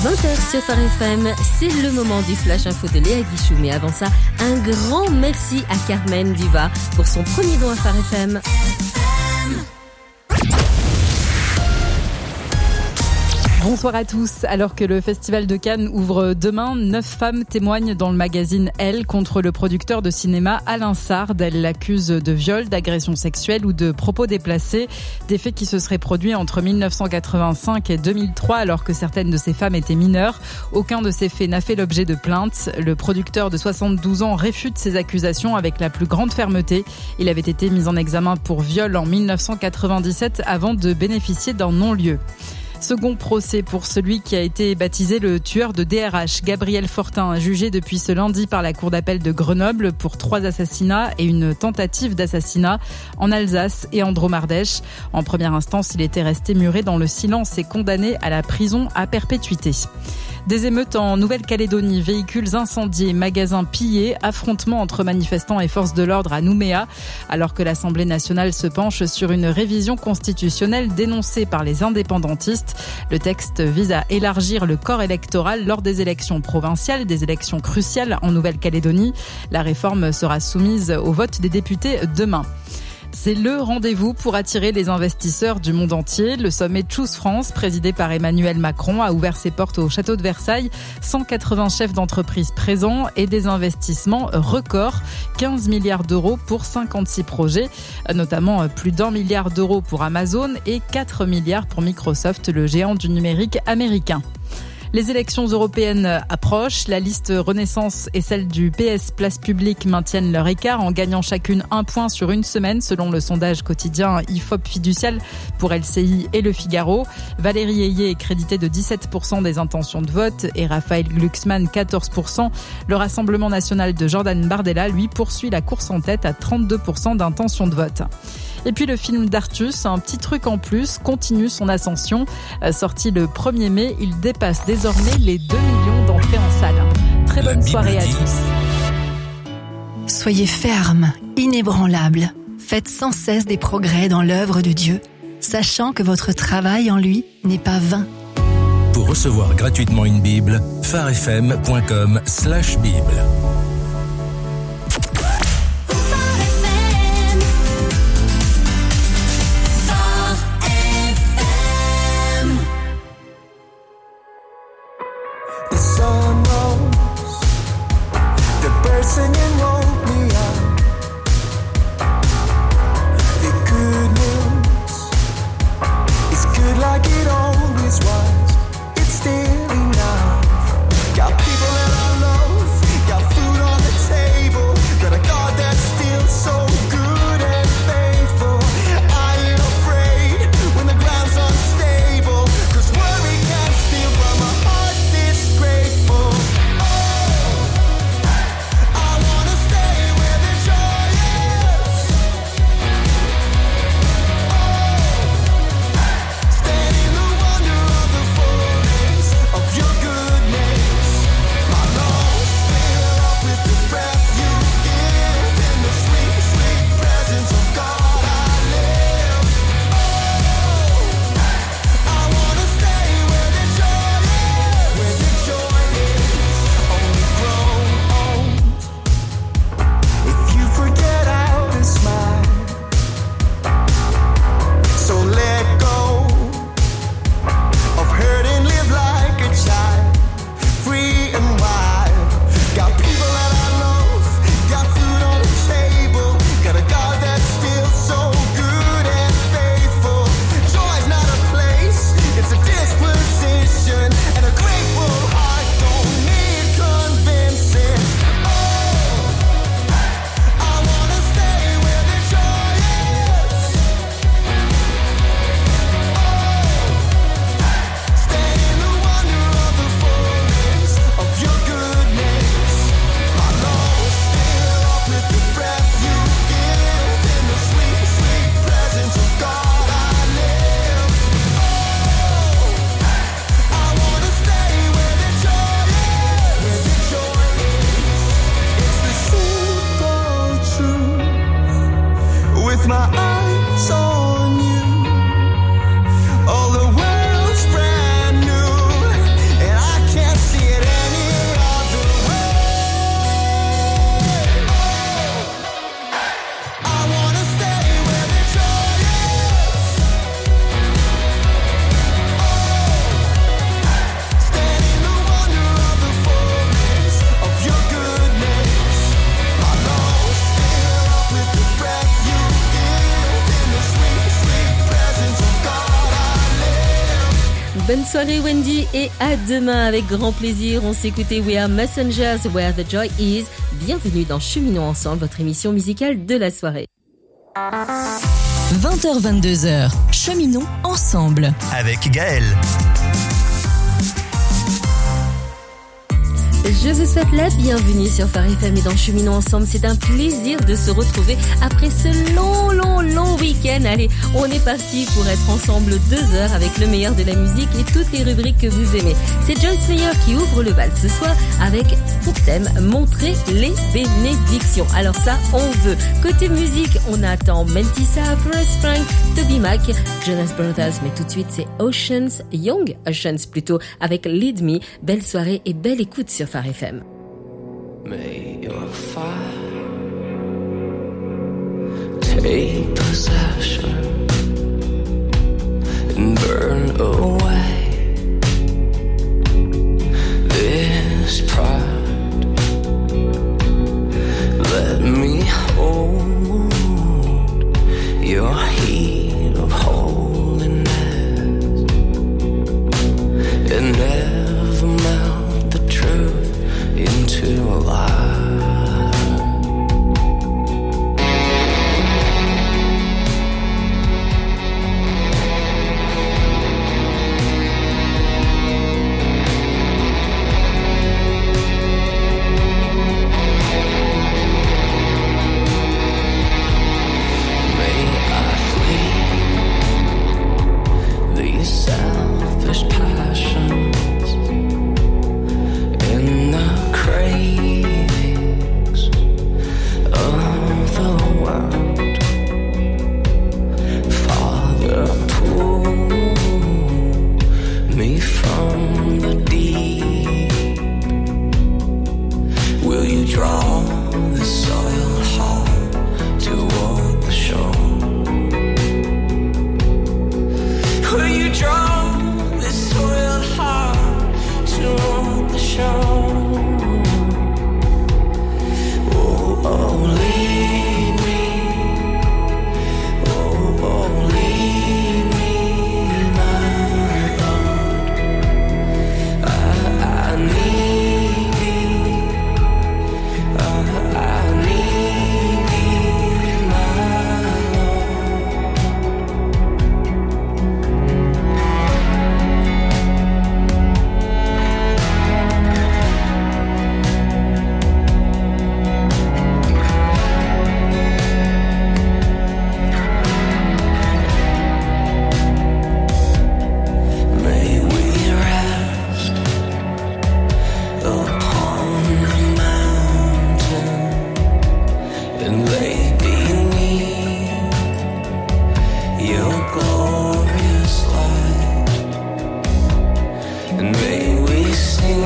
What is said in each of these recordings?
20h sur Phare FM, c'est le moment du Flash Info de Léa Guichou. Mais avant ça, un grand merci à Carmen Duva pour son premier don à Phare FM. Bonsoir à tous. Alors que le Festival de Cannes ouvre demain, 9 femmes témoignent dans le magazine Elle contre le producteur de cinéma Alain Sard. Elles l'accusent de viol, d'agression sexuelle ou de propos déplacés. Des faits qui se seraient produits entre 1985 et 2003 alors que certaines de ces femmes étaient mineures. Aucun de ces faits n'a fait l'objet de plainte. Le producteur de 72 ans réfute ces accusations avec la plus grande fermeté. Il avait été mis en examen pour viol en 1997 avant de bénéficier d'un non-lieu. Second procès pour celui qui a été baptisé le tueur de DRH. Gabriel Fortin, jugé depuis ce lundi par la cour d'appel de Grenoble pour 3 assassinats et une tentative d'assassinat en Alsace et en Drôme-Ardèche. En première instance, il était resté muré dans le silence et condamné à la prison à perpétuité. Des émeutes en Nouvelle-Calédonie, véhicules incendiés, magasins pillés, affrontements entre manifestants et forces de l'ordre à Nouméa. Alors que l'Assemblée nationale se penche sur une révision constitutionnelle dénoncée par les indépendantistes, le texte vise à élargir le corps électoral lors des élections provinciales, des élections cruciales en Nouvelle-Calédonie. La réforme sera soumise au vote des députés demain. C'est le rendez-vous pour attirer les investisseurs du monde entier. Le sommet Choose France, présidé par Emmanuel Macron, a ouvert ses portes au château de Versailles. 180 chefs d'entreprise présents et des investissements records. 15 milliards d'euros pour 56 projets, notamment plus d'1 milliard d'euros pour Amazon et 4 milliards pour Microsoft, le géant du numérique américain. Les élections européennes approchent. La liste Renaissance et celle du PS Place Publique maintiennent leur écart en gagnant chacune 1 point sur une semaine selon le sondage quotidien IFOP fiducial pour LCI et Le Figaro. Valérie Ayé est créditée de 17% des intentions de vote et Raphaël Glucksmann 14%. Le Rassemblement national de Jordan Bardella, lui, poursuit la course en tête à 32% d'intentions de vote. Et puis le film d'Artus, un petit truc en plus, continue son ascension. Sorti le 1er mai, il dépasse désormais les 2 millions d'entrées en salle. Très bonne soirée à tous. Soyez fermes, inébranlables. Faites sans cesse des progrès dans l'œuvre de Dieu, sachant que votre travail en lui n'est pas vain. Pour recevoir gratuitement une Bible, pharefm.com/Bible. Singing woke me up. The good news is good like it always was. It's still enough. Got people that I love, got food Bonne soirée Wendy et à demain avec grand plaisir. On s'écoutait We Are Messengers, Where the Joy Is. Bienvenue dans Cheminons Ensemble, votre émission musicale de la soirée. 20h-22h, Cheminons Ensemble. Avec Gaël. Je vous souhaite la bienvenue sur Phare FM et dans Cheminons Ensemble. C'est un plaisir de se retrouver après ce long week-end. Allez, on est parti pour être ensemble 2 heures avec le meilleur de la musique et toutes les rubriques que vous aimez. C'est Joyce Meyer qui ouvre le bal ce soir avec pour thème montrer les bénédictions. Alors ça, on veut. Côté musique, on attend Mentissa, Forrest Frank, Toby Mac, Jonas Brothers, mais tout de suite c'est Oceans, Young Oceans plutôt, avec Lead Me. Belle soirée et belle écoute sur Phare FM. May your fire take possession and burn away this pride. Let me hold your heat of holiness and never melt the truth into a lie. May I flee these selfish passions in the cravings of the world. Father, pull me from the deep. Will you draw the soil hard toward the shore? Will you draw this soil hard toward the shore? Oh, lead me. Oh, lead me, my Lord. I need thee. I need thee, my May we rest upon the mountain and lay beneath your glorious light, and may we sing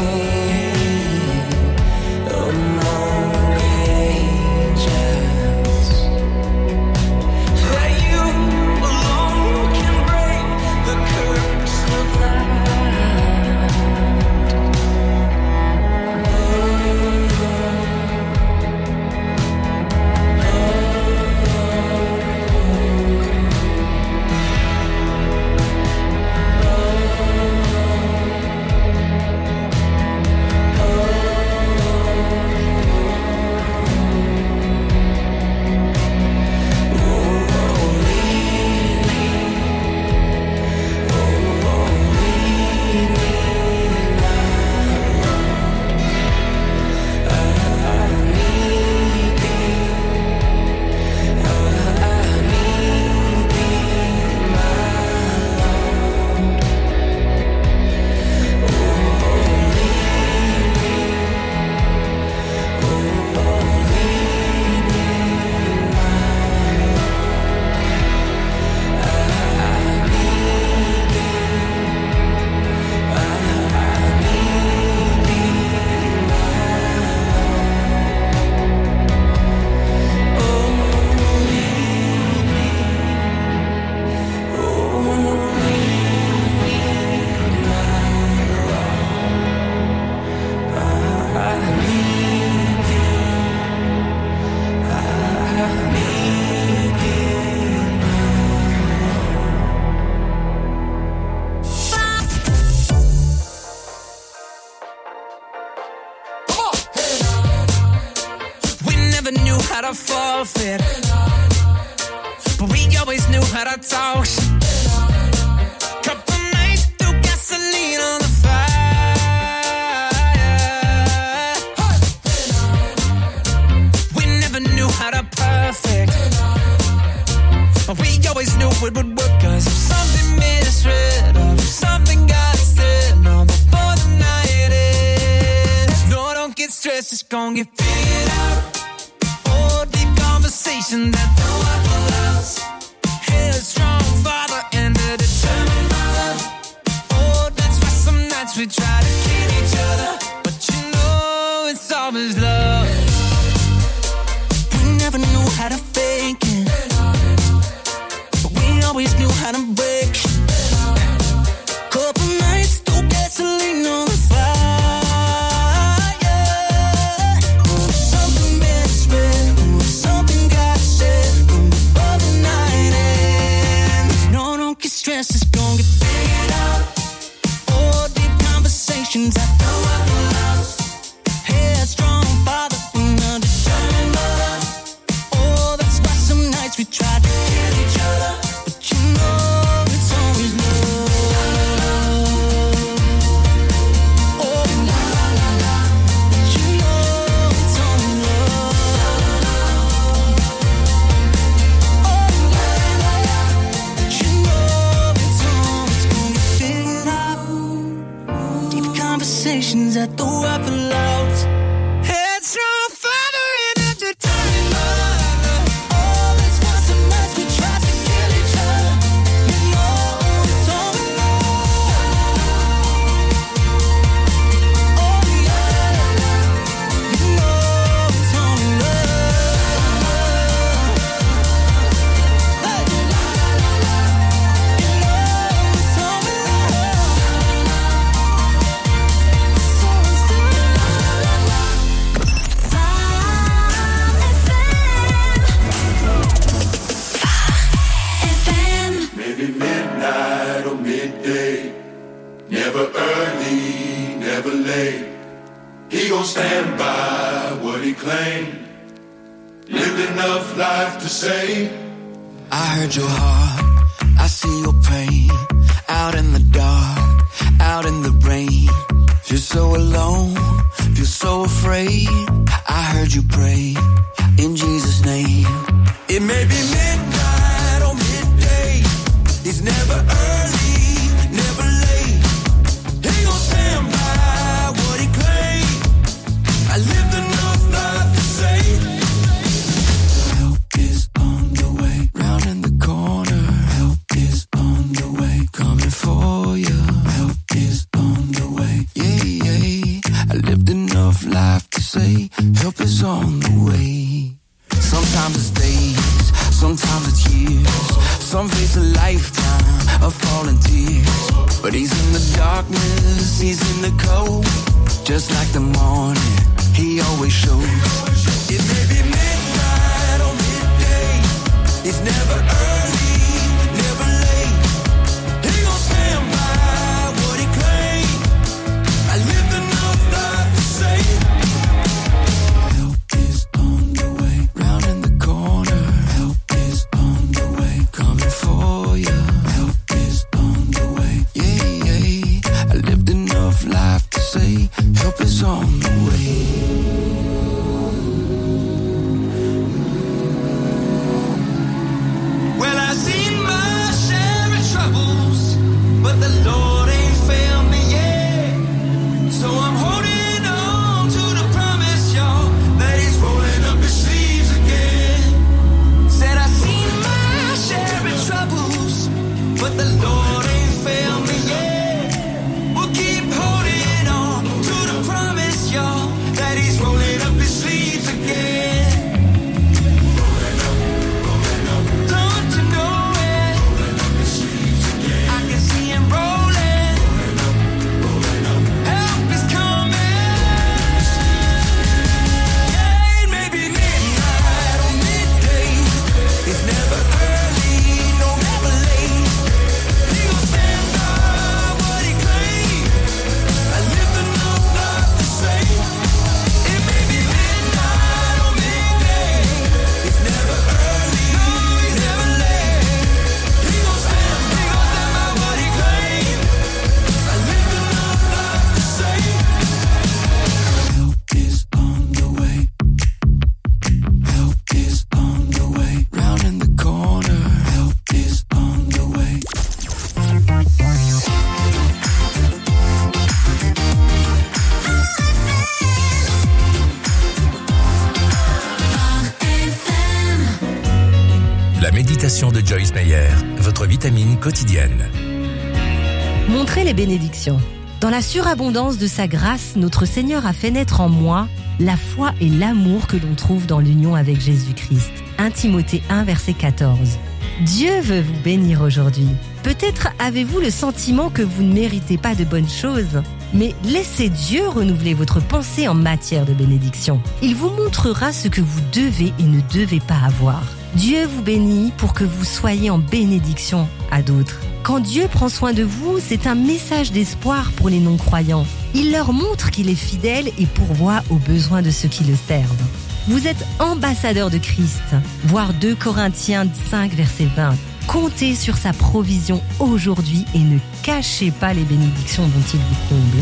among the angels that you alone can break the curse of night. perfect, but we always knew how to talk. Couple nights threw gasoline on the fire. We never knew how to perfect, but we always knew it would work. 'Cause if something misread or if something got said, no, before the night ends, no, don't get stressed, it's gonna get figured out. Oh, deep conversation that don't have to last. Headstrong father and a determined mother. Oh, that's why some nights we try to kill each other, but you know it's always love. We never knew how to fake it, but we always knew how to break. Couple nights, threw gasoline on the fire. Oh, something misread, oh, something got said before the night ends. No, don't get stressed, it's gonna get figured out. Oh, deep conversations I know I've lost. Headstrong father and a determined mother. Oh, that's why some nights we try to kill each other, but you know it's always love. Oh, la la la la, but you know it's only love. Oh, la la la, but you know it's always gonna get figured out. Deep conversations at the waffle house. Headstrong father and a determined mother. Oh, that's why some nights we try to kill each other. You know it's only love. Oh, la la la, you know it's only love. Hey, la la la la, you know it's only Maybe midnight or midday, never early, never late. He gon' stand by what he claimed, lived enough life to say, I heard your heart, I see your pain. Out in the dark, out in the rain. Feel so alone, feel so afraid. I heard you pray, in Jesus' name. It may be midnight or midday. It's never early, never late. He gon' stand by what he claimed. I lived enough life to say, help is on the way. Round in the corner, help is on the way. Coming for you, help is on the way. Yeah, yeah. I lived enough life to say, help is on the way. Sometimes it's days, sometimes it's years. Some face a lifetime of falling tears. But he's in the darkness, he's in the cold. Just like the morning, he always shows. It may be midnight or midday. It's never early, never late. He gon' stand by what he claimed. I lived enough life to say, help is on the way. Round in the corner, help is on the way. Coming for you, help is on the way. Yeah, yeah. I lived enough life to say, help is on the way. Well, I've seen my share of troubles, but the Lord ain't failed me yet. So I'm holding on to the promise, y'all, that he's rolling up his sleeves again. Said I've seen my share of troubles, but the Lord ain't failed me yet. We'll keep holding on to the promise, y'all, that he's rolling up his sleeves again. Don't you know it? I can see him rolling. Help is coming. Yeah, it may be midnight or midday. It's never early, no never late. He bénédictions de Joyce Meyer, votre vitamine quotidienne. Montrez les bénédictions. Dans la surabondance de sa grâce, notre Seigneur a fait naître en moi la foi et l'amour que l'on trouve dans l'union avec Jésus-Christ. 1 Timothée 1, verset 14. Dieu veut vous bénir aujourd'hui. Peut-être avez-vous le sentiment que vous ne méritez pas de bonnes choses, mais laissez Dieu renouveler votre pensée en matière de bénédiction. Il vous montrera ce que vous devez et ne devez pas avoir. Dieu vous bénit pour que vous soyez en bénédiction à d'autres. Quand Dieu prend soin de vous, c'est un message d'espoir pour les non-croyants. Il leur montre qu'il est fidèle et pourvoit aux besoins de ceux qui le servent. Vous êtes ambassadeur de Christ, voir 2 Corinthiens 5, verset 20. Comptez sur sa provision aujourd'hui et ne cachez pas les bénédictions dont il vous comble.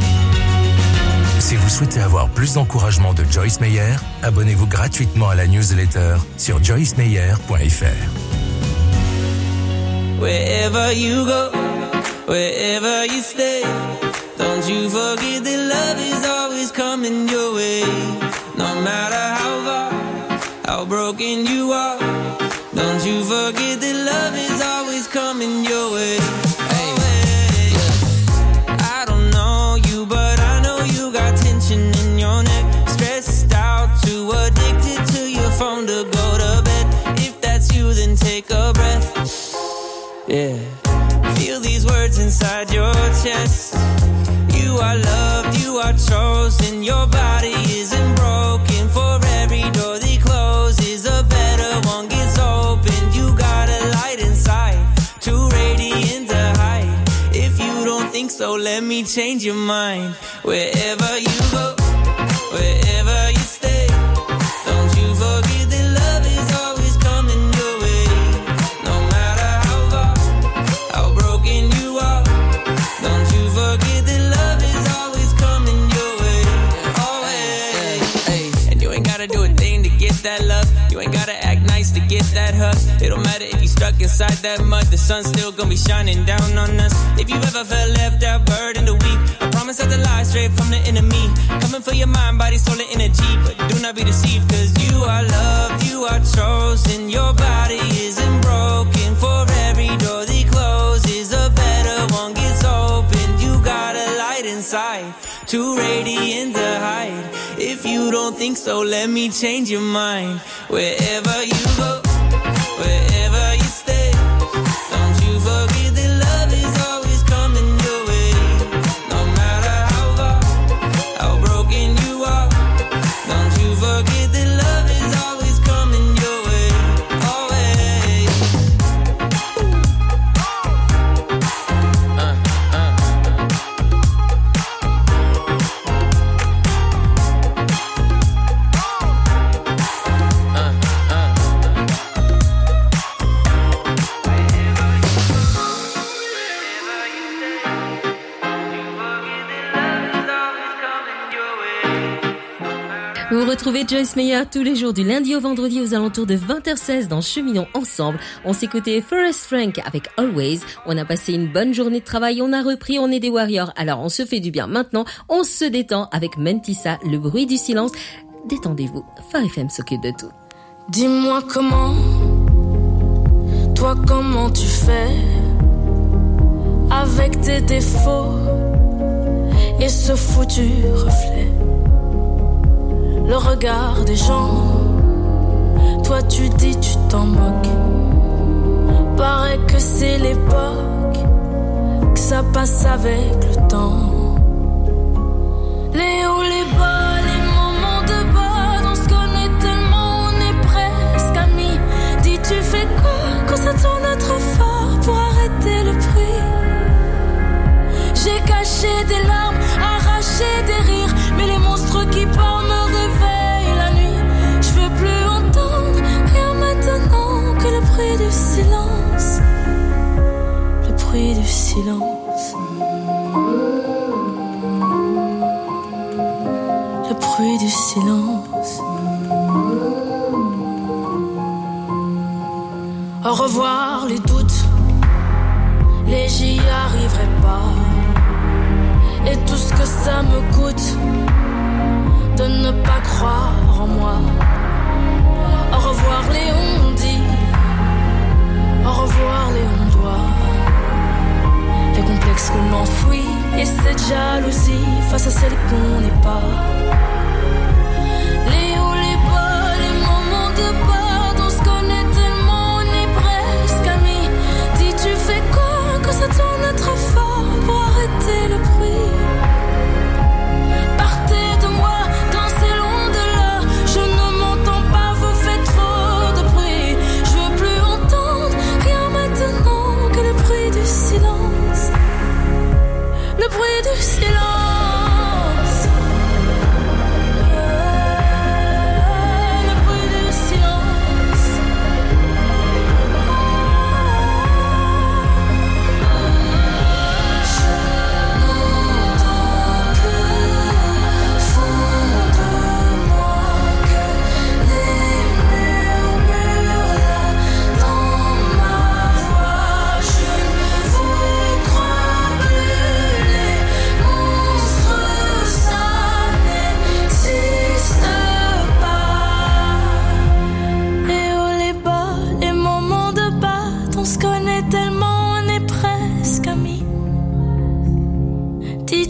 Si vous souhaitez avoir plus d'encouragement de Joyce Meyer, abonnez-vous gratuitement à la newsletter sur joycemeyer.fr. Wherever you go, wherever you stay, don't you forget that love is always coming your way. No matter how far, how broken you are, don't you forget that love is always coming your way. Hey, yeah. I don't know you, but I know you got tension in your neck, stressed out, too addicted to your phone to go to bed. If that's you, then take a breath. Yeah, feel these words inside your chest. You are loved, you are chosen. Your body isn't broken. For every door that closes, a better one gets open. You got a light inside, too radiant to hide. If you don't think so, let me change your mind. Wherever you go, wherever you stay, don't you forget that love is always coming your way. No matter how far, how broken you are, don't you forget that love is always coming your way. Always. And you ain't gotta do a thing to get that love. You ain't gotta act nice to get that hug. It don't matter if you stuck inside that mud, the sun's still gonna be shining down on us. If you've ever felt left out, burdened or weak, I promise not to lie straight from the enemy. Coming for your mind, body, soul, and energy. But do not be deceived, cause you are loved, you are chosen. Your body isn't broken. For every door that closes, a better one gets open. You got a light inside, too radiant to hide. If you don't think so, let me change your mind. Wherever you go, wherever you stay, don't you forget that love is always coming your way. No matter how far, how broken you are, don't you forget that love is always coming your way. Always. Vous retrouvez Joyce Meyer tous les jours du lundi au vendredi aux alentours de 20h16 dans Cheminons Ensemble. On s'est écouté Forrest Frank avec Always. On a passé une bonne journée de travail, on a repris, on est des warriors. Alors on se fait du bien maintenant, on se détend avec Mentissa, le bruit du silence. Détendez-vous, Phare FM s'occupe de tout. Dis-moi comment tu fais avec tes défauts et ce foutu reflet. Le regard des gens, toi tu dis tu t'en moques. Paraît que c'est l'époque, que ça passe avec le temps. Les hauts, les bas, les moments de bas, on se connaît tellement, on est presque amis. Dis tu fais quoi quand ça tourne trop fort pour arrêter le bruit? J'ai caché des larmes, arraché des rires, mais les monstres qui parlent me réveillent la nuit. Je veux plus entendre rien maintenant que le bruit du silence. Le bruit du silence. Le bruit du silence. Au revoir les doutes, les j'y arriverai pas. Et tout ce que ça me coûte de ne pas croire en moi. Au revoir les on-dit,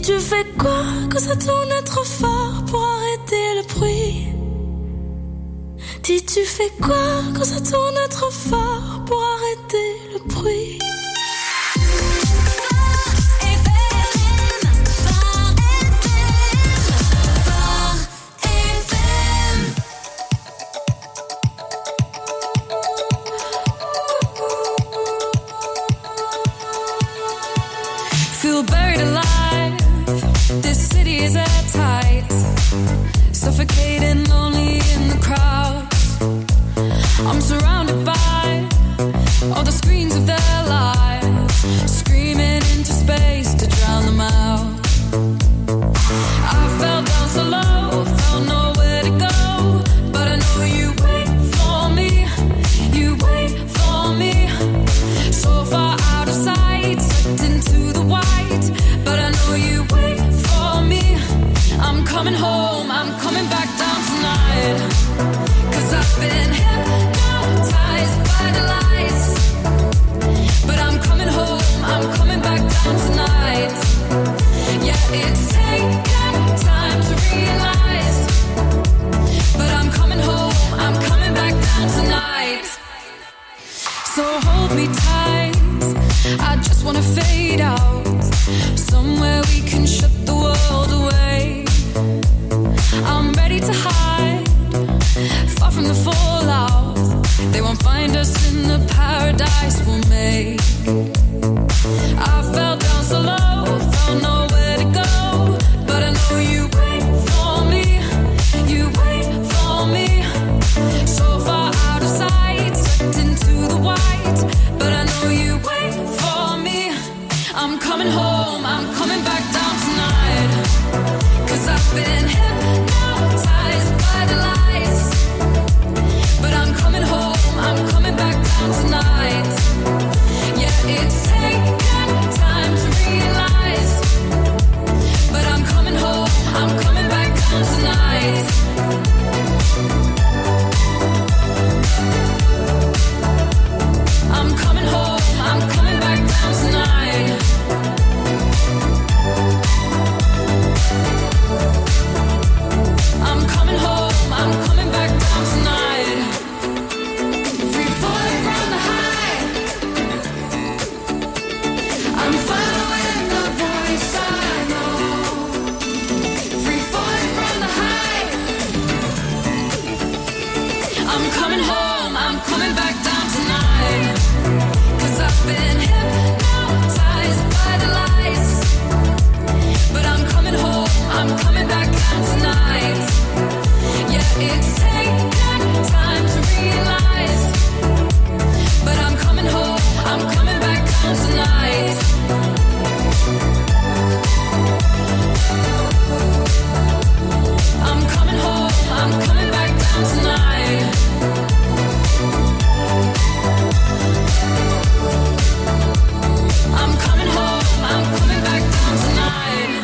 tu fais quoi quand ça tourne trop fort pour arrêter le bruit? Dis, tu fais quoi quand ça tourne trop fort pour arrêter le bruit? Feel buried alive. This city is airtight. Suffocating, lonely in the crowd. I'm surrounded by all the screens of their lives, screaming into space to drown them out. I fell down so low, felt nowhere to go, but I know you wait for me, you wait for me. So far out of sight, sucked into the white, but I know you wait for me. I'm coming home, I'm coming back down tonight, 'cause I've been hypnotized by the lights. But I'm coming home, I'm coming back down tonight. Yeah, it's taken time to realize, but I'm coming home, I'm coming back down tonight. So hold me tight, I just wanna fade out, somewhere we can shut the world away. I'm ready to hide, far from the fallout. They won't find us in the paradise we'll make. I fell down so low, found nowhere to go, but I know you wait for me, you wait for me. So far out of sight, sucked into the white, but I know you wait for me. I'm coming home, I'm coming back down tonight, 'cause I've been hypnotized by the lights. But I'm coming home, I'm coming back down tonight. Yeah, it's taken time to realize, but I'm coming home, I'm coming back down tonight. I'm coming home, I'm coming back down tonight. I'm coming home, I'm coming back down tonight. Free falling from the high, I'm following the voice I know. Free falling from the high, I'm coming home, I'm coming back down tonight, 'cause I've been hypnotized by the lights. But I'm coming home, I'm coming back down tonight. Yeah, it's taken time to realize, but I'm coming home, I'm coming back down tonight. I'm coming home, I'm coming back down tonight. I'm coming home, I'm coming back down tonight.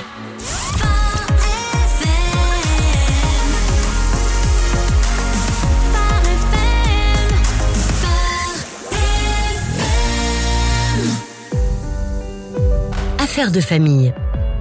Affaires de famille.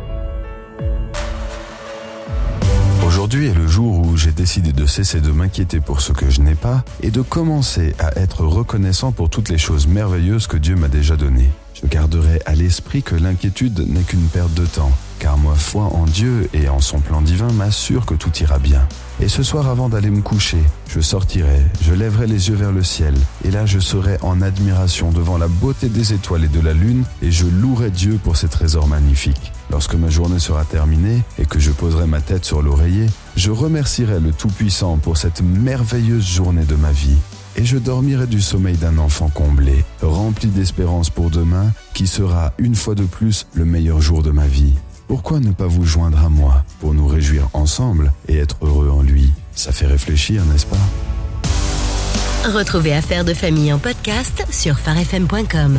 Aujourd'hui est le jour où j'ai décidé de cesser de m'inquiéter pour ce que je n'ai pas et de commencer à être reconnaissant pour toutes les choses merveilleuses que Dieu m'a déjà données. Je garderai à l'esprit que l'inquiétude n'est qu'une perte de temps, car ma foi en Dieu et en son plan divin m'assure que tout ira bien. Et ce soir, avant d'aller me coucher, je sortirai, je lèverai les yeux vers le ciel, et là je serai en admiration devant la beauté des étoiles et de la lune, et je louerai Dieu pour ses trésors magnifiques. Lorsque ma journée sera terminée et que je poserai ma tête sur l'oreiller, je remercierai le Tout-Puissant pour cette merveilleuse journée de ma vie. Et je dormirai du sommeil d'un enfant comblé, rempli d'espérance pour demain, qui sera une fois de plus le meilleur jour de ma vie. Pourquoi ne pas vous joindre à moi pour nous réjouir ensemble et être heureux en lui? Ça fait réfléchir, n'est-ce pas? Retrouvez Affaires de famille en podcast sur farfm.com.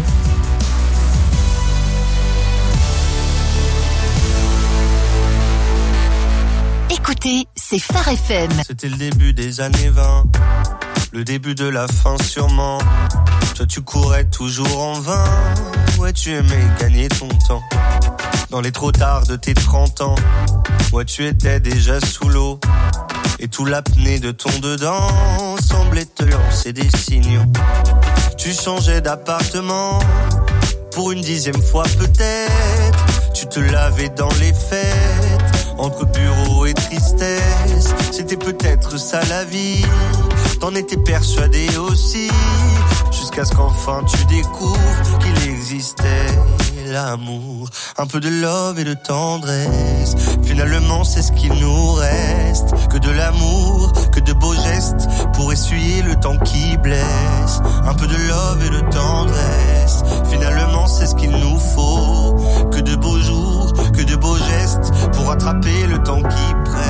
Écoutez, c'est Phare FM. C'était le début des années 20, le début de la fin sûrement. Toi tu courais toujours en vain, ouais tu aimais gagner ton temps. Dans les trop tard de tes 30 ans, ouais tu étais déjà sous l'eau. Et tout l'apnée de ton dedans semblait te lancer des signaux. Tu changeais d'appartement, pour une 10e fois peut-être. Tu te lavais dans les fêtes, entre bureau et tristesse. C'était peut-être ça la vie, t'en étais persuadé aussi. Jusqu'à ce qu'enfin tu découvres qu'il existait l'amour. Un peu de love et de tendresse, finalement c'est ce qu'il nous reste. Que de l'amour, que de beaux gestes, pour essuyer le temps qui blesse. Un peu de love et de tendresse, finalement c'est ce qu'il nous faut. Que de beaux jours, que de beaux gestes, pour rattraper le temps qui presse.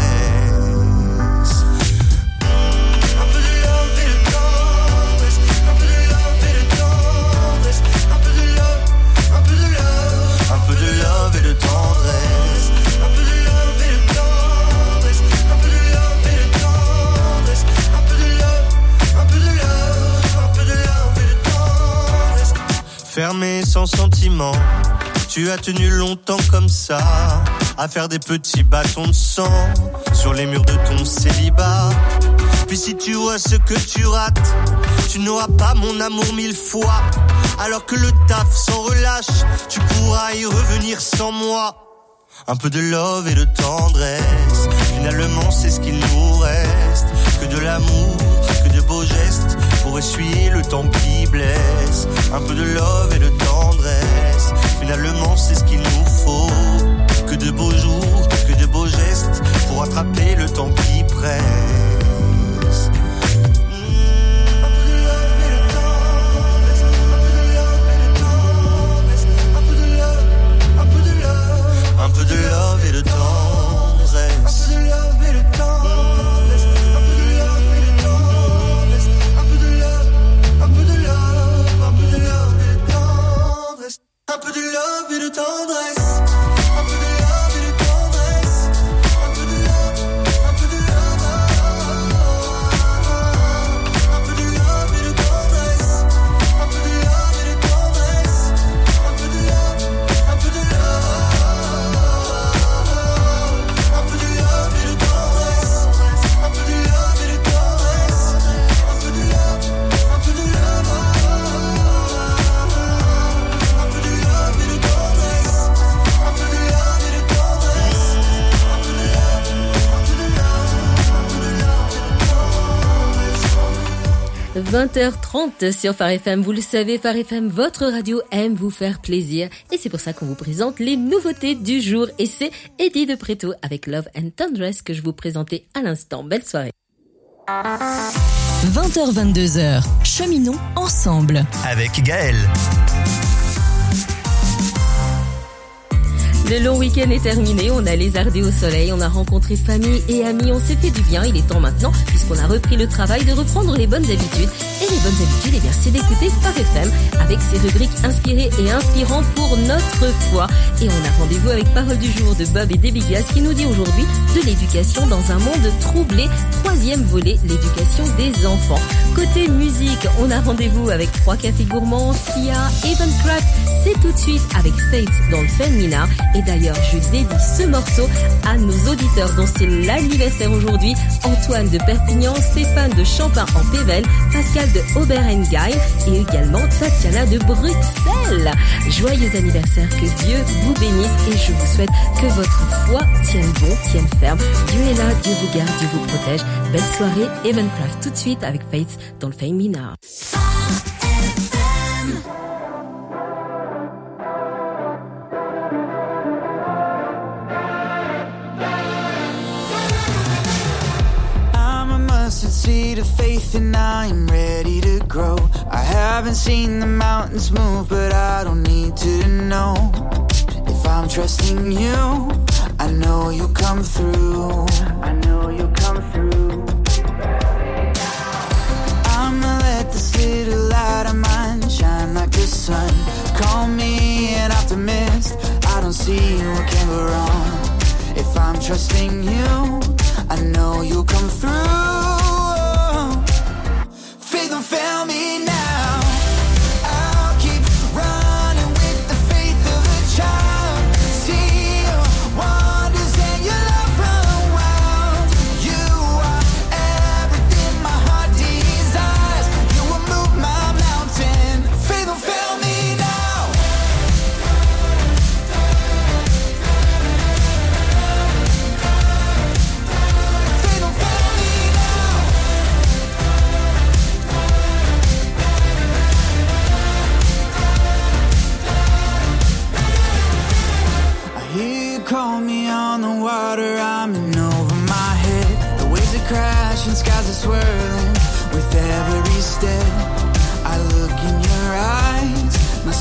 Fermé sans sentiment, tu as tenu longtemps comme ça, à faire des petits bâtons de sang sur les murs de ton célibat. Puis si tu vois ce que tu rates, tu n'auras pas mon amour 1000 fois. Alors que le taf s'en relâche, tu pourras y revenir sans moi. Un peu de love et de tendresse, finalement c'est ce qu'il nous reste. Que de l'amour, que de beaux gestes, pour essuyer le temps qui blesse. Un peu de love et de tendresse, finalement c'est ce qu'il nous faut. Que de beaux jours, que de beaux gestes, pour rattraper le temps qui presse. Un peu de love et de tendresse. Un peu de love et de tendresse. Un peu de love et de tendresse. Un peu de love, un peu de love, un peu de love et de tendresse. Un peu de love et de tendresse. Un peu de love et de tendresse. Un peu de love, un peu de love. Un peu de love et de tendresse. Un peu de love et de tendresse. Un peu de love, un peu de love. « 20h30 sur Phare FM. Vous le savez, Phare FM, votre radio aime vous faire plaisir. Et c'est pour ça qu'on vous présente les nouveautés du jour. Et c'est Eddie de Preto avec Love and Tendresse que je vous présentais à l'instant. Belle soirée. 20h-22h, cheminons ensemble. Avec Gaël. Le long week-end est terminé, on a lézardé au soleil, on a rencontré famille et amis, on s'est fait du bien. Il est temps maintenant, puisqu'on a repris le travail, de reprendre les bonnes habitudes. Et les bonnes habitudes, eh bien, c'est d'écouter Phare FM avec ses rubriques inspirées et inspirantes pour notre foi. Et on a rendez-vous avec Parole du jour de Bob et Debbie Gas qui nous dit aujourd'hui de l'éducation dans un monde troublé. 3e volet, l'éducation des enfants. Côté musique, on a rendez-vous avec 3 cafés gourmands, Sia, Evencraft. C'est tout de suite avec Faith dans le féminin. Et d'ailleurs, je dédie ce morceau à nos auditeurs dont c'est l'anniversaire aujourd'hui. Antoine de Perpignan, Stéphane de Champin en Pével, Pascal de Oberengeil et également Tatiana de Bruxelles. Joyeux anniversaire, que Dieu vous bénisse et je vous souhaite que votre foi tienne bon, tienne ferme. Dieu est là, Dieu vous garde, Dieu vous protège. Belle soirée, Evencraft tout de suite avec Faith dans le féminin. Seed of faith and I'm ready to grow. I haven't seen the mountains move, but I don't need to know. If I'm trusting you, I know you'll come through. I know you'll come through. I'ma let this little light of mine shine like the sun. Call me an optimist, I don't see what can go wrong. If I'm trusting you, I know you'll come through. Faith don't fail me now.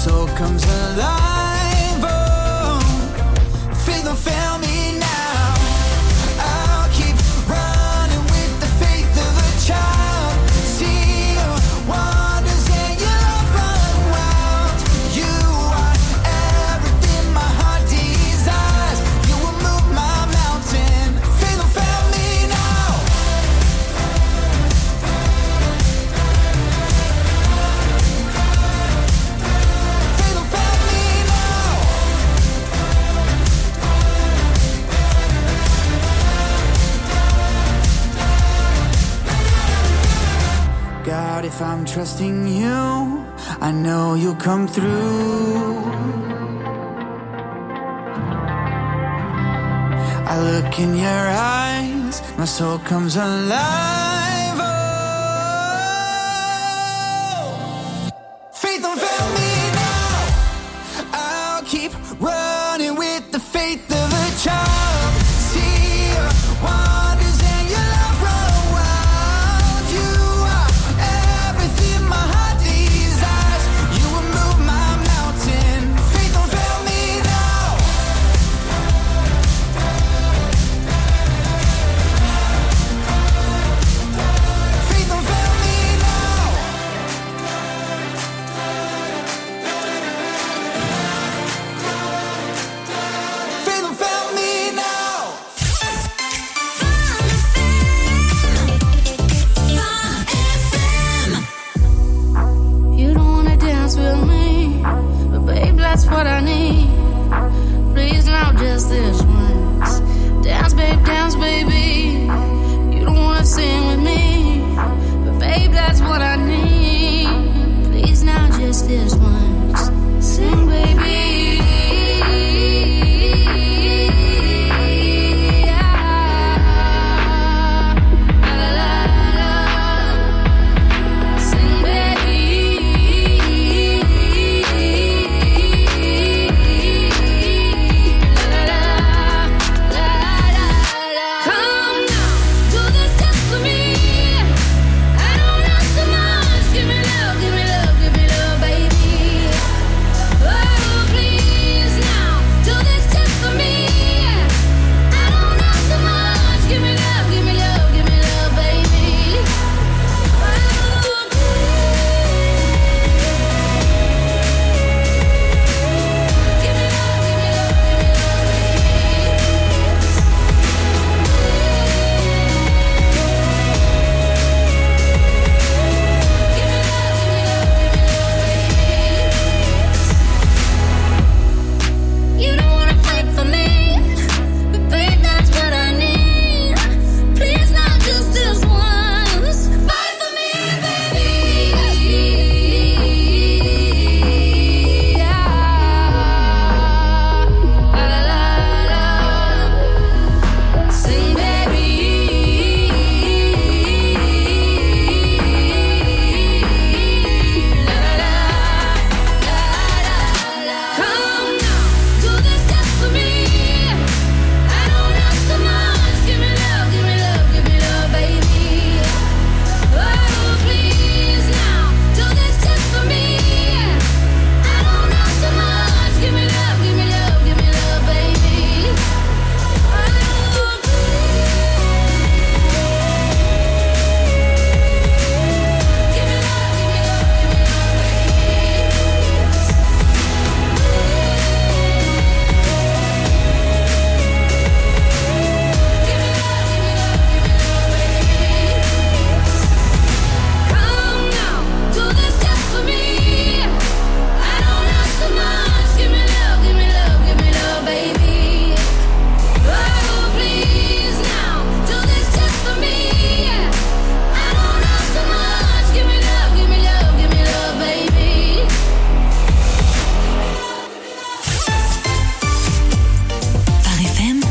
soul comes alive. Oh, faith don't fail me now. I'll keep running with the faith of a child. See your wonders and your love run wild. You are everything my heart desires. You will move my mountain. Faith don't fail me now. Faith don't fail me now. God, if I'm trusting you, I know you'll come through. I look in your eyes, my soul comes alive. Oh, faith don't fail me now. I'll keep running with the faith of a child. See your wonders and your love run wild. You are everything my heart desires. You will move my mountain. Faith don't fail me now. Faith don't fail me now. Faith don't fail me now. You don't wanna dance with me, but babe, that's what I need. Please, now just this once. Dance, baby. You don't wanna sing with me, but babe, that's what I need. Please, now just this once. Sing, baby. Sing, come now, do this just for me. I don't ask so much. Give me love, baby. Oh, please now, do this just for me. I don't ask so much. Give me love, baby. Oh, give me You don't wanna fight for me, but babe, that's what I need. Please, not just this once. Fight for me, baby. Sing, come now, do this just for me. I don't ask so much. Give me love, baby. Oh, please now, do this just for me. I don't ask so much. Give me love, baby. Oh, come now, do this just for me. I don't ask so much. Give me love, baby. Oh, please now, do this just for me. I don't ask so much. Give me love, baby. Phare FM.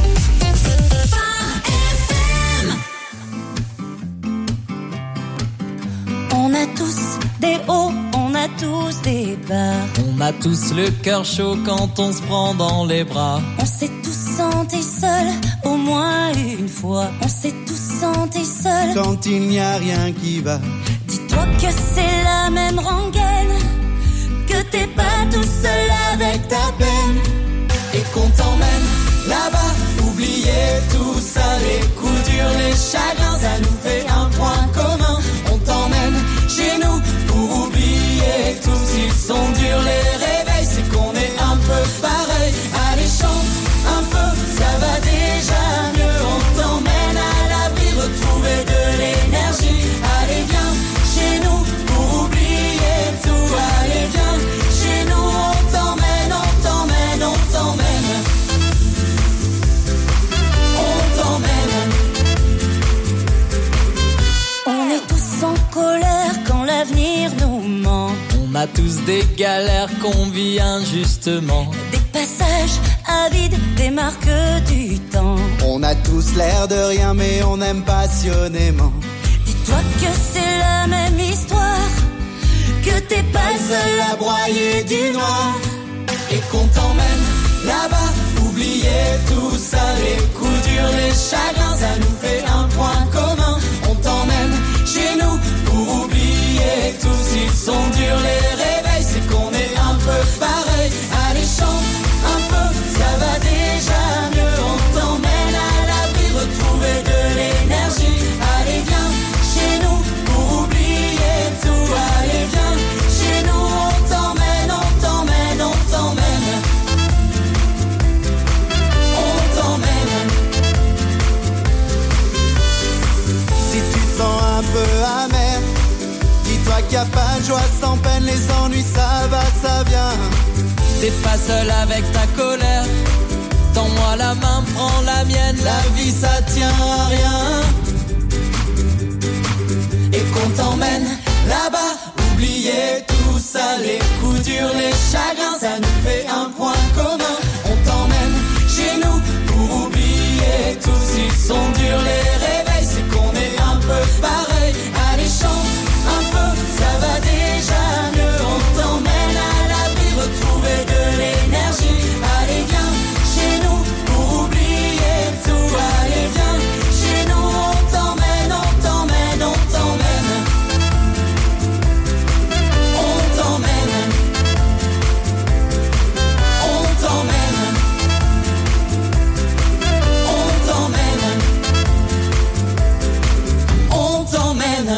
On a tous des hauts, on a tous des bas. On a tous le cœur chaud quand on se prend dans les bras. On s'est tous sentis seuls, au moins une fois. On s'est tous sentis seuls. Quand il n'y a rien qui va, Dis-toi que c'est la même rengaine, que t'es pas tout avec ta peine et qu'on t'emmène là-bas. Oubliez tout ça, les coups durs, les chagrins, ça nous fait un point commun. On t'emmène chez nous pour oublier tout. S'ils sont durs les réveils, c'est qu'on est un peu pareil. Allez chante un peu, ça va déjà mieux. On t'emmène à l'abri, retrouver de l'énergie. Allez viens chez nous pour oublier tout. Allez viens chez nous, on t'emmène, on t'emmène, on t'emmène. On est tous en colère quand l'avenir nous ment. On a tous des galères qu'on vit injustement. Des passages avides, des marques du temps. On a tous l'air de rien mais on aime passionnément. Dis-toi que c'est la même histoire, que t'es pas seul à broyer du noir. Et qu'on t'emmène là-bas, oubliez tout ça, les coups durs, les chagrins, ça nous fait un point commun. On t'emmène chez nous pour oublier tout. S'ils sont durs les réveils, c'est qu'on est un peu pareil. Allez chante un peu, ça va déjà mieux. On t'emmène à l'abri, retrouver de l'énergie. Allez viens chez nous pour oublier tout. Allez viens chez nous, on t'emmène, on t'emmène, on t'emmène. On t'emmène. Si tu te sens un peu amer, dis-toi qu'il n'y a pas de joie sans peine. Les ennuis ça va, ça vient. T'es pas seul avec ta colère. Tends-moi la main, prends la mienne. La vie ça tient à rien. Et qu'on t'emmène là-bas, oubliez tout ça, les coups durs, les chagrins, ça nous fait un point commun. On t'emmène chez nous pour oublier tout. S'ils sont durs les réveils, c'est qu'on est un peu pareil. Allez chante un peu, ça va déjà mieux. On t'emmène à l'abri, retrouver de l'énergie. Allez viens chez nous pour oublier tout. Allez viens chez nous, on t'emmène, on t'emmène, on t'emmène. On t'emmène. On t'emmène. On t'emmène. On t'emmène.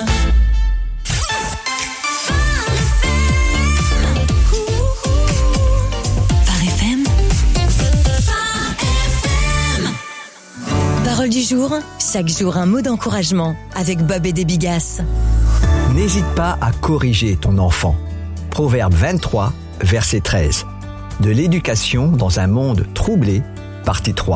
Parole du jour, chaque jour un mot d'encouragement avec Bob et des Bigasses. N'hésite pas à corriger ton enfant. Proverbe 23, verset 13. De l'éducation dans un monde troublé, partie 3.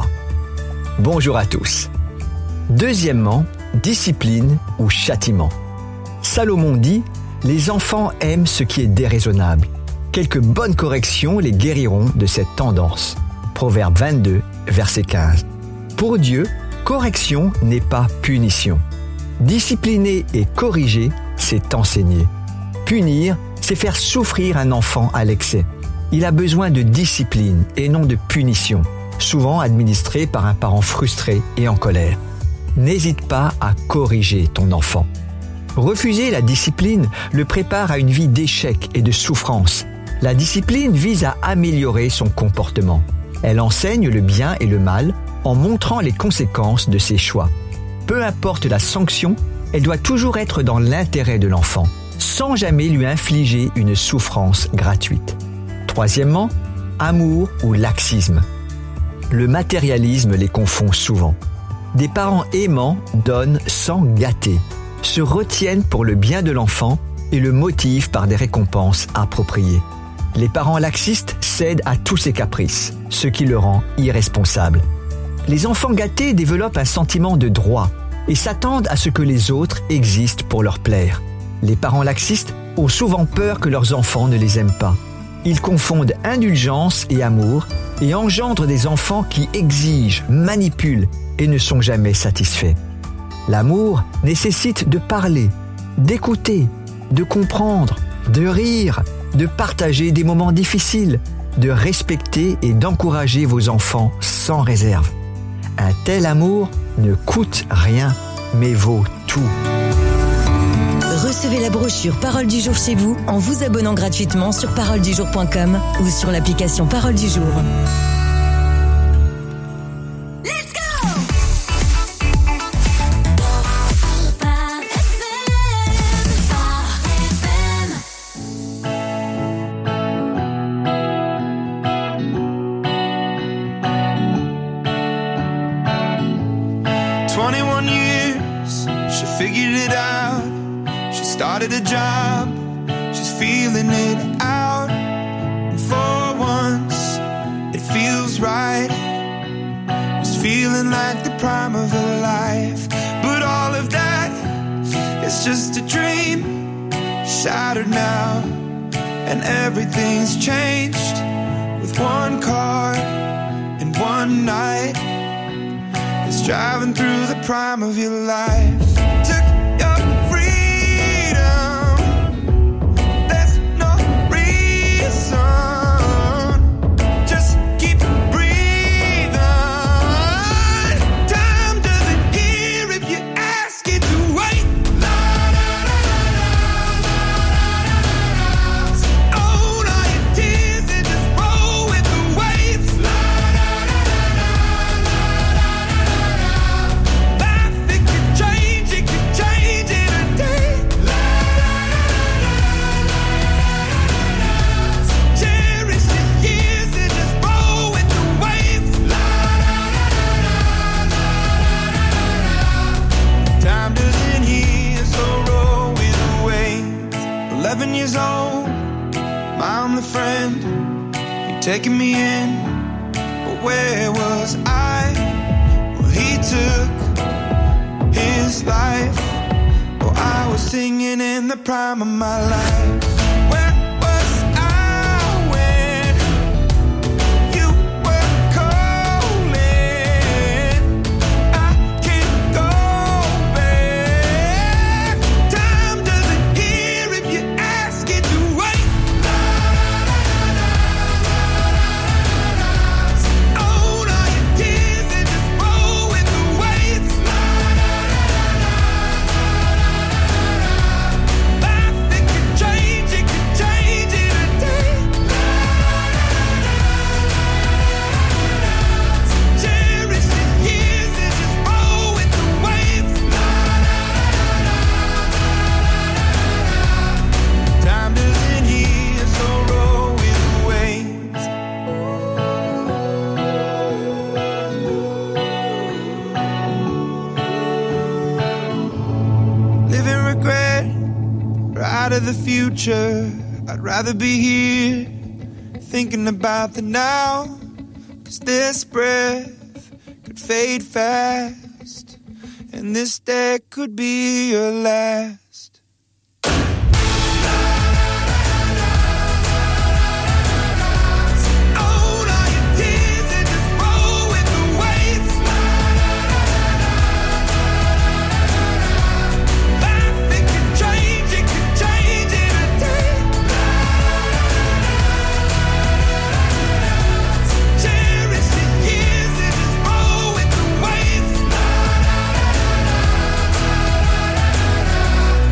Bonjour à tous. Deuxièmement, discipline ou châtiment. Salomon dit, les enfants aiment ce qui est déraisonnable. Quelques bonnes corrections les guériront de cette tendance. Proverbe 22, verset 15. Pour Dieu, correction n'est pas punition. Discipliner et corriger, c'est enseigner. Punir, c'est faire souffrir un enfant à l'excès. Il a besoin de discipline et non de punition, souvent administrée par un parent frustré et en colère. N'hésite pas à corriger ton enfant. Refuser la discipline le prépare à une vie d'échec et de souffrance. La discipline vise à améliorer son comportement. Elle enseigne le bien et le mal en montrant les conséquences de ses choix. Peu importe la sanction, elle doit toujours être dans l'intérêt de l'enfant, sans jamais lui infliger une souffrance gratuite. Troisièmement, amour ou laxisme. Le matérialisme les confond souvent. Des parents aimants donnent sans gâter, se retiennent pour le bien de l'enfant et le motivent par des récompenses appropriées. Les parents laxistes cèdent à tous ses caprices, ce qui le rend irresponsable. Les enfants gâtés développent un sentiment de droit et s'attendent à ce que les autres existent pour leur plaire. Les parents laxistes ont souvent peur que leurs enfants ne les aiment pas. Ils confondent indulgence et amour et engendrent des enfants qui exigent, manipulent et ne sont jamais satisfaits. L'amour nécessite de parler, d'écouter, de comprendre, de rire, de partager des moments difficiles, de respecter et d'encourager vos enfants sans réserve. Un tel amour ne coûte rien, mais vaut tout. Recevez la brochure Parole du jour chez vous en vous abonnant gratuitement sur paroledujour.com ou sur l'application Parole du jour. Started a job, she's feeling it out. And for once, it feels right. It's feeling like the prime of her life. But all of that is just a dream, shattered now. And everything's changed with one car and one night. It's driving through the prime of your life. Took your just keep breathing. Time doesn't hear if you ask it to wait. Own all your tears and just roll with the waves. Life, it could change in a day. Time doesn't heal, so roll with the waves. 11 years old, I'm the friend. You're taking me in, but where was I? Well, he took his life. Oh, I was singing in the prime of my life. Where was I when you were calling? I can't go back. Time doesn't hear if you ask it to wait. Own all your tears and just roll with the waves. Life, it could change in a day. Cherish the years and just roll with the waves. Time doesn't heal, so roll with the waves. Live in regret, or out of the future. I'd rather be here, thinking about the now. 'Cause this breath could fade fast, and this day could be your last. Own all your tears and just roll with the waves. Life, it could change in a day. Cherish the years and just roll with the waves.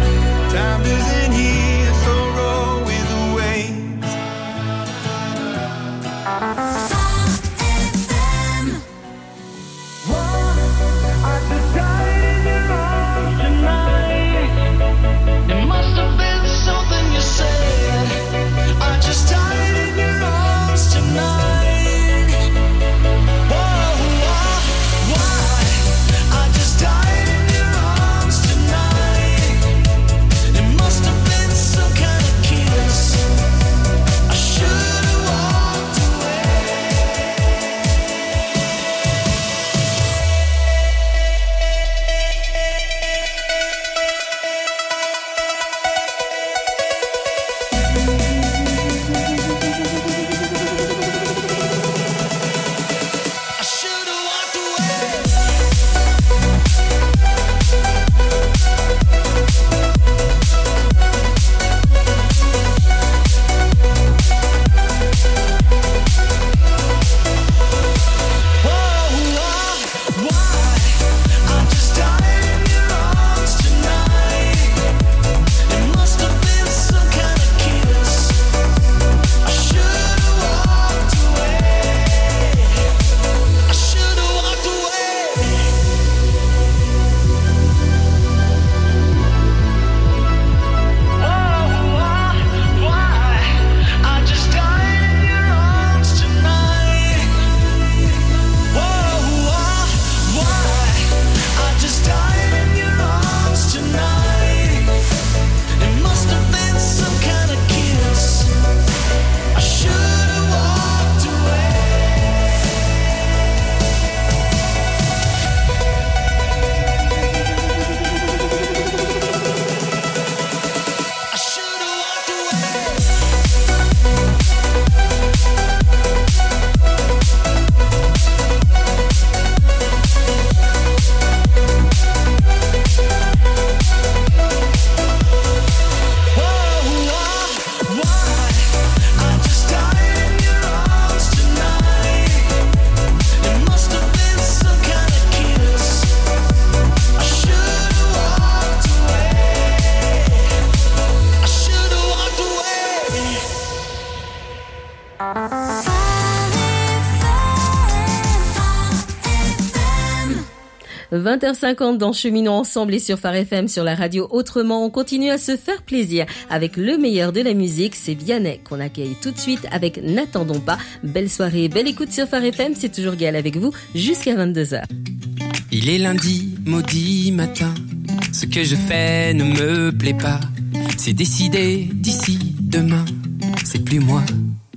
20h50 dans Cheminons ensemble et sur Phare FM, sur la radio Autrement. On continue à se faire plaisir avec le meilleur de la musique. C'est Vianney qu'on accueille tout de suite avec N'attendons pas. Belle soirée, belle écoute sur Phare FM. C'est toujours Gaël avec vous jusqu'à 22h. Il est lundi, maudit matin. Ce que je fais ne me plaît pas. C'est décidé d'ici demain. C'est plus moi.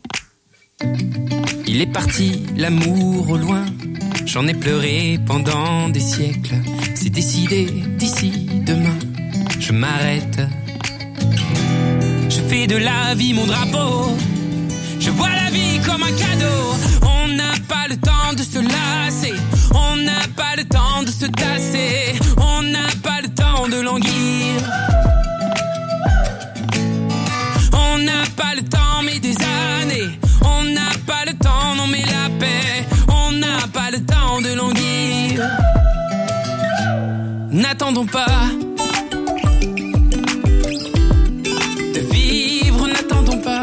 Il est parti, l'amour au loin. J'en ai pleuré pendant des siècles. C'est décidé d'ici demain. Je m'arrête. Je fais de la vie mon drapeau. Je vois la vie comme un cadeau. On n'a pas le temps de se lasser. On n'a pas le temps de se tasser. On n'a pas le temps de languir. On n'a pas le temps mais des années. On n'a pas le temps, non mais la paix. On n'a pas le temps de languir. N'attendons pas de vivre, n'attendons pas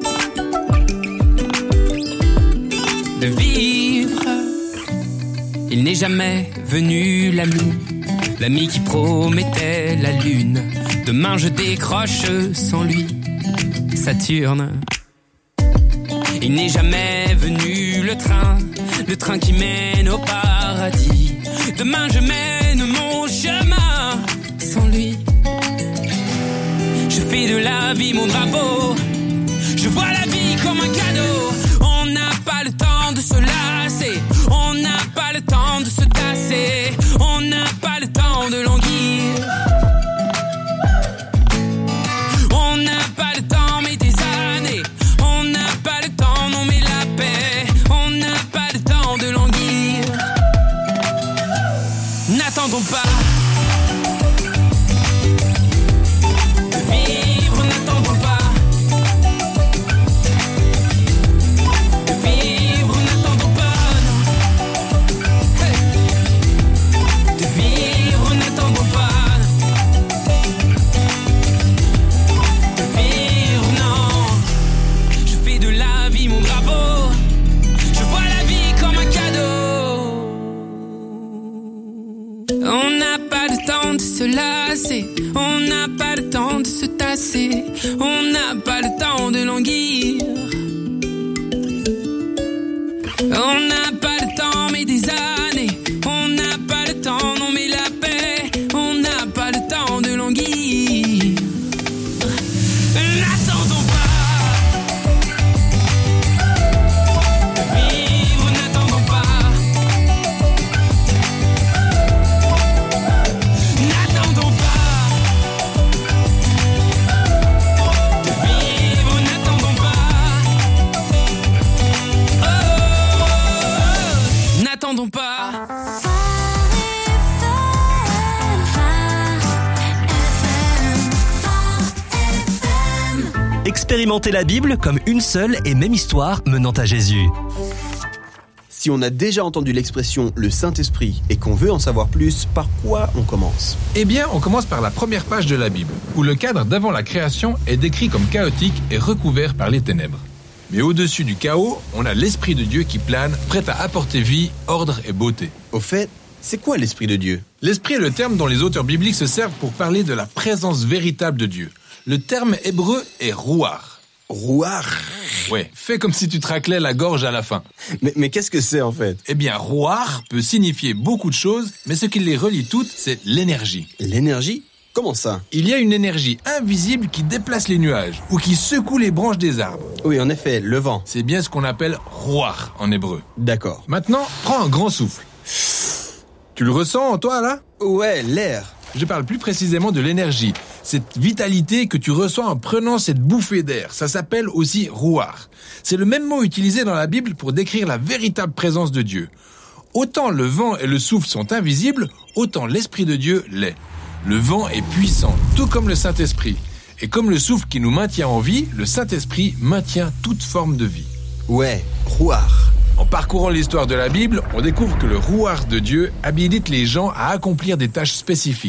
de vivre. Il n'est jamais venu l'ami qui promettait la lune. Demain je décroche sans lui Saturne. Il n'est jamais venu le train qui mène au paradis. Demain je mène mon chemin sans lui. Je fais de la vie mon drapeau. Je vois la vie comme un cadeau. On n'a pas le temps de se lasser. On n'a pas le temps de se tasser. On n'a pas le temps de languir. On n'a pas le temps mais des années. On n'a pas le temps, non mais la paix. On n'a pas le temps de languir. N'attendons pas de vivre, n'attendons pas de vivre, n'attendons pas, non. Hey. De vivre, n'attendons pas de vivre, non. Je fais de la vie mon drapeau. Je vois la vie comme un cadeau. On n'a pas le temps de se lasser. On n'a pas le temps de se tasser. On n'a pas le temps de languir. On n'a pas le temps mais des années. On n'a pas le temps, non mais la paix. On n'a pas le temps de languir. N'attendons pas de vivre, n'attendons pas. N'attendons pas de vivre, n'attendons pas. Oh, n'attendons pas. Expérimentez la Bible comme une seule et même histoire menant à Jésus. Si on a déjà entendu l'expression « le Saint-Esprit » et qu'on veut en savoir plus, par quoi on commence ? Eh bien, on commence par la première page de la Bible, où le cadre d'avant la création est décrit comme chaotique et recouvert par les ténèbres. Mais au-dessus du chaos, on a l'Esprit de Dieu qui plane, prêt à apporter vie, ordre et beauté. Au fait, c'est quoi l'Esprit de Dieu ? L'Esprit est le terme dont les auteurs bibliques se servent pour parler de la présence véritable de Dieu. Le terme hébreu est « rouar ». Rouar ? Ouais, fais comme si tu te raclais la gorge à la fin. Mais qu'est-ce que c'est en fait ? Eh bien, rouar peut signifier beaucoup de choses, mais ce qui les relie toutes, c'est l'énergie. L'énergie ? Comment ça ? Il y a une énergie invisible qui déplace les nuages ou qui secoue les branches des arbres. Oui, en effet, le vent. C'est bien ce qu'on appelle rouar en hébreu. D'accord. Maintenant, prends un grand souffle. Tu le ressens, toi, là ? Ouais, l'air. Je parle plus précisément de l'énergie. Cette vitalité que tu reçois en prenant cette bouffée d'air. Ça s'appelle aussi rouar. C'est le même mot utilisé dans la Bible pour décrire la véritable présence de Dieu. Autant le vent et le souffle sont invisibles, autant l'Esprit de Dieu l'est. Le vent est puissant, tout comme le Saint-Esprit. Et comme le souffle qui nous maintient en vie, le Saint-Esprit maintient toute forme de vie. Ouais, rouar. En parcourant l'histoire de la Bible, on découvre que le rouar de Dieu habilite les gens à accomplir des tâches spécifiques.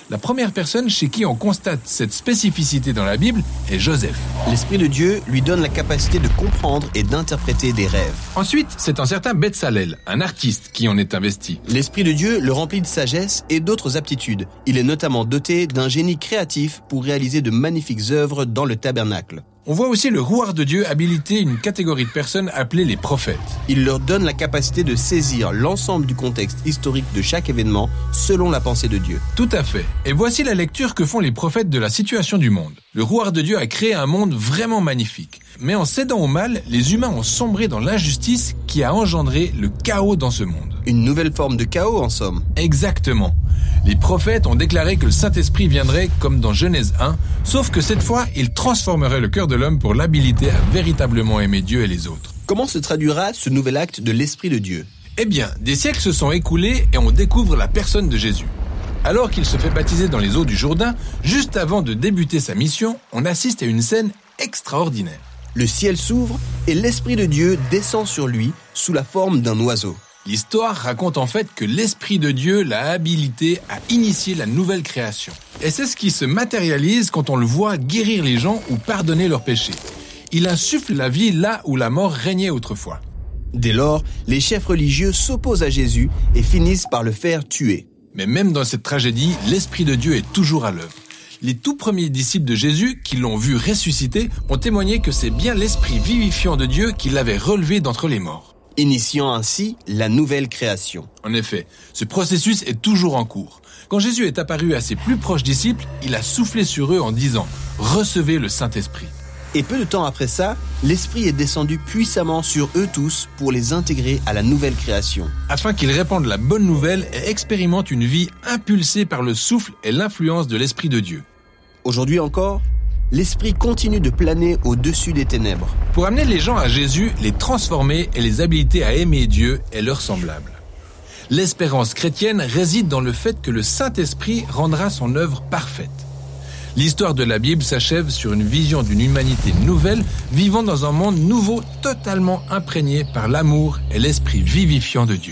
La première personne chez qui on constate cette spécificité dans la Bible est Joseph. L'Esprit de Dieu lui donne la capacité de comprendre et d'interpréter des rêves. Ensuite, c'est un certain Betsalel, un artiste, qui en est investi. L'Esprit de Dieu le remplit de sagesse et d'autres aptitudes. Il est notamment doté d'un génie créatif pour réaliser de magnifiques œuvres dans le tabernacle. On voit aussi le roueur de Dieu habiliter une catégorie de personnes appelées les prophètes. Il leur donne la capacité de saisir l'ensemble du contexte historique de chaque événement selon la pensée de Dieu. Tout à fait. Et voici la lecture que font les prophètes de la situation du monde. Le roueur de Dieu a créé un monde vraiment magnifique. Mais en cédant au mal, les humains ont sombré dans l'injustice qui a engendré le chaos dans ce monde. Une nouvelle forme de chaos, en somme. Exactement. Les prophètes ont déclaré que le Saint-Esprit viendrait comme dans Genèse 1, sauf que cette fois, il transformerait le cœur de l'homme pour l'habiliter à véritablement aimer Dieu et les autres. Comment se traduira ce nouvel acte de l'Esprit de Dieu ? Eh bien, des siècles se sont écoulés et on découvre la personne de Jésus. Alors qu'il se fait baptiser dans les eaux du Jourdain, juste avant de débuter sa mission, on assiste à une scène extraordinaire. Le ciel s'ouvre et l'Esprit de Dieu descend sur lui sous la forme d'un oiseau. L'histoire raconte en fait que l'Esprit de Dieu l'a habilité à initier la nouvelle création. Et c'est ce qui se matérialise quand on le voit guérir les gens ou pardonner leurs péchés. Il insuffle la vie là où la mort régnait autrefois. Dès lors, les chefs religieux s'opposent à Jésus et finissent par le faire tuer. Mais même dans cette tragédie, l'Esprit de Dieu est toujours à l'œuvre. Les tout premiers disciples de Jésus, qui l'ont vu ressusciter, ont témoigné que c'est bien l'Esprit vivifiant de Dieu qui l'avait relevé d'entre les morts. Initiant ainsi la nouvelle création. En effet, ce processus est toujours en cours. Quand Jésus est apparu à ses plus proches disciples, il a soufflé sur eux en disant « Recevez le Saint-Esprit ». Et peu de temps après ça, l'Esprit est descendu puissamment sur eux tous pour les intégrer à la nouvelle création. Afin qu'ils répandent la bonne nouvelle et expérimentent une vie impulsée par le souffle et l'influence de l'Esprit de Dieu. Aujourd'hui encore, l'Esprit continue de planer au-dessus des ténèbres. Pour amener les gens à Jésus, les transformer et les habiliter à aimer Dieu et leur semblable. L'espérance chrétienne réside dans le fait que le Saint-Esprit rendra son œuvre parfaite. L'histoire de la Bible s'achève sur une vision d'une humanité nouvelle, vivant dans un monde nouveau, totalement imprégné par l'amour et l'esprit vivifiant de Dieu.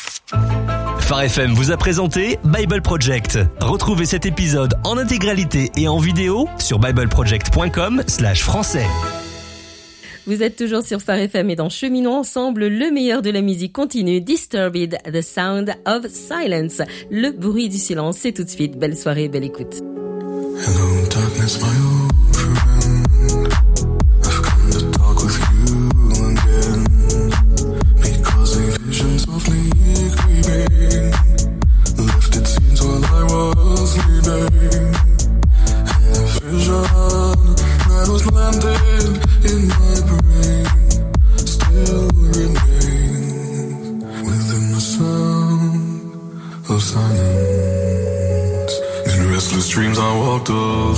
Phare FM vous a présenté Bible Project. Retrouvez cet épisode en intégralité et en vidéo sur bibleproject.com/français. Vous êtes toujours sur Phare FM et dans Cheminons ensemble, le meilleur de la musique continue, Disturbed, The Sound of Silence. Le bruit du silence, c'est tout de suite. Belle soirée, belle écoute. Hello, darkness, my old friend. I've come to talk with you again. Because a vision softly creeping left its scenes while I was sleeping. And the vision that was planted in my brain still remains within the sound of silence. In restless dreams I walked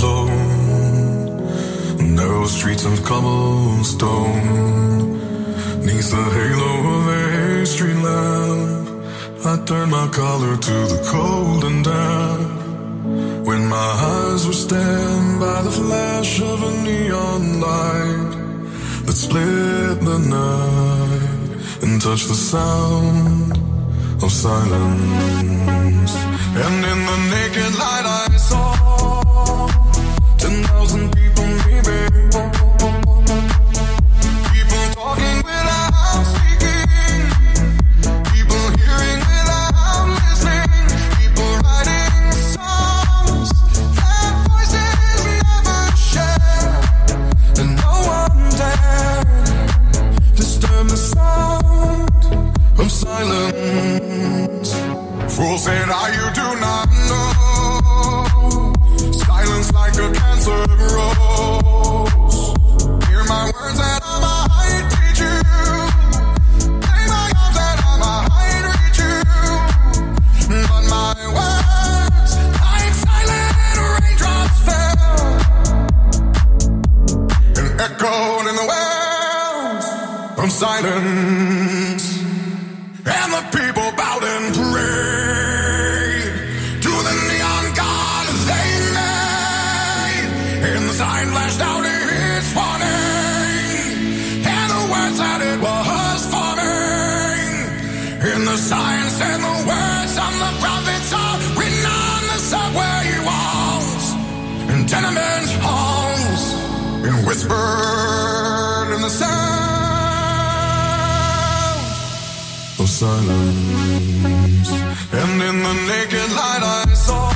alone, narrow streets of cobblestone. Neath the halo of a street lamp, I turned my collar to the cold and damp. When my eyes were stabbed by the flash of a neon light that split the night and touched the sound of silence. And in the naked light I saw 10,000 people maybe, people talking without speaking, people hearing without listening, people writing songs that voices never share, and no one dared disturb the sound of silence. Fools said, you do not know. Silence like a cancer grows. Hear my words that I might teach you. Lay my arms that I might reach you. But my words, like silent raindrops, fell and echoed in the wells of silence. And the people bowed and prayed to the neon god they made. And the sign flashed out its warning, and the words that it was forming. And the sign said the words of the prophets are written on the subway. whispered in the sound of silence, and in the naked light I saw